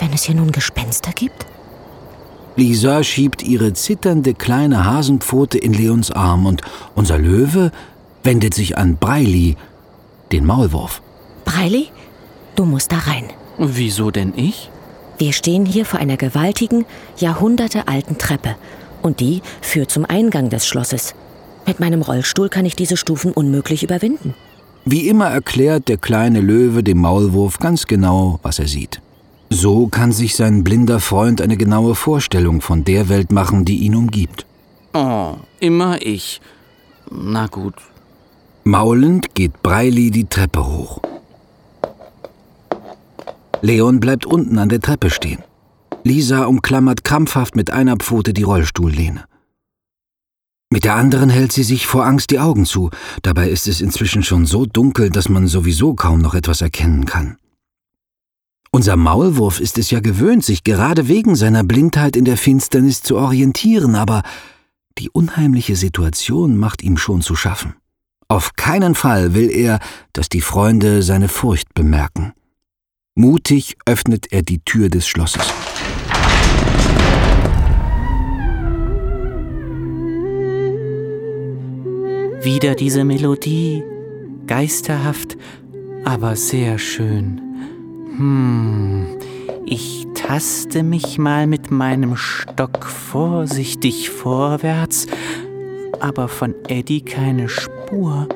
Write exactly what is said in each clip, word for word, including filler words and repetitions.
wenn es hier nun Gespenster gibt? Lisa schiebt ihre zitternde kleine Hasenpfote in Leons Arm und unser Löwe wendet sich an Breili, den Maulwurf. Breili, du musst da rein. Wieso denn ich? Wir stehen hier vor einer gewaltigen, jahrhundertealten Treppe. Und die führt zum Eingang des Schlosses. Mit meinem Rollstuhl kann ich diese Stufen unmöglich überwinden. Wie immer erklärt der kleine Löwe dem Maulwurf ganz genau, was er sieht. So kann sich sein blinder Freund eine genaue Vorstellung von der Welt machen, die ihn umgibt. Oh, immer ich. Na gut. Maulend geht Breili die Treppe hoch. Leon bleibt unten an der Treppe stehen. Lisa umklammert krampfhaft mit einer Pfote die Rollstuhllehne. Mit der anderen hält sie sich vor Angst die Augen zu. Dabei ist es inzwischen schon so dunkel, dass man sowieso kaum noch etwas erkennen kann. Unser Maulwurf ist es ja gewöhnt, sich gerade wegen seiner Blindheit in der Finsternis zu orientieren, aber die unheimliche Situation macht ihm schon zu schaffen. Auf keinen Fall will er, dass die Freunde seine Furcht bemerken. Mutig öffnet er die Tür des Schlosses. Wieder diese Melodie, geisterhaft, aber sehr schön. Hm, ich taste mich mal mit meinem Stock vorsichtig vorwärts, aber von Eddie keine Spur.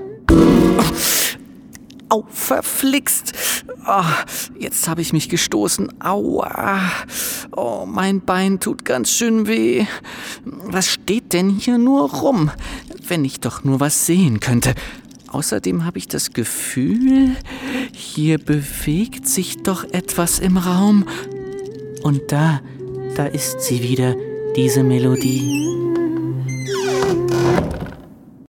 Au, verflixt! Oh, jetzt habe ich mich gestoßen. Aua! Oh, mein Bein tut ganz schön weh. Was steht denn hier nur rum? Wenn ich doch nur was sehen könnte. Außerdem habe ich das Gefühl, hier bewegt sich doch etwas im Raum. Und da, da ist sie wieder, diese Melodie.